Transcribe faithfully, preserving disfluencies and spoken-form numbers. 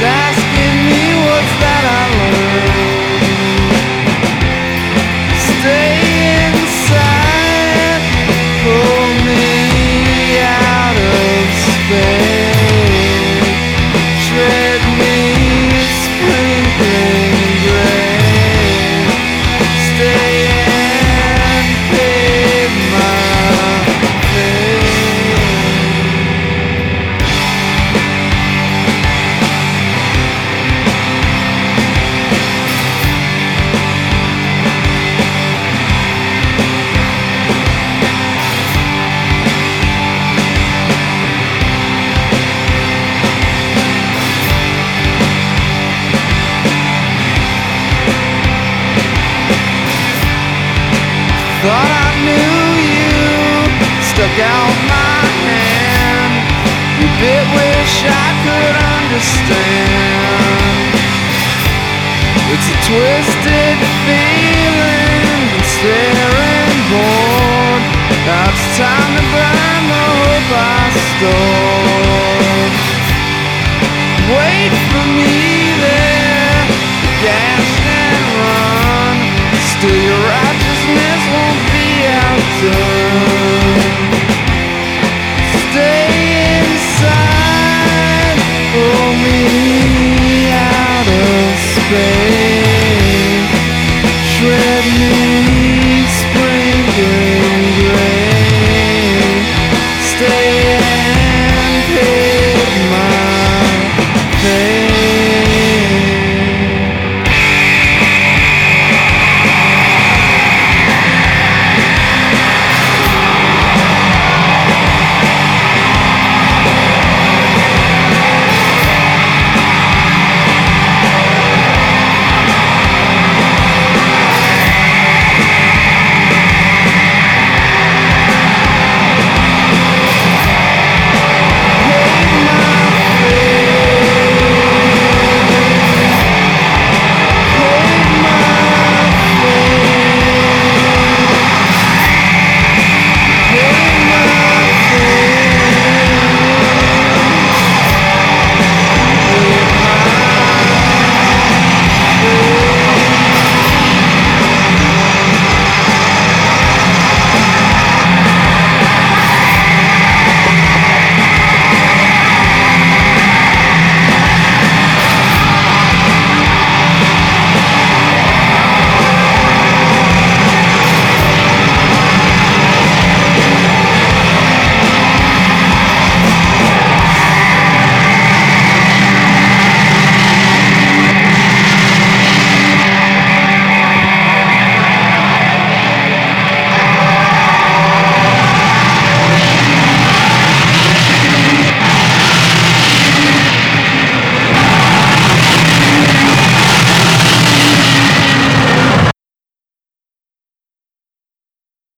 asking me what's that I learned. Stay inside, pull me out of space, shred me sprinkling gray, stay and pave my thought I knew you, stuck out my hand. You bit wish I could understand. It's a twisted feeling, I'm staring bored. Now it's time to burn the hope I stored. Wait for me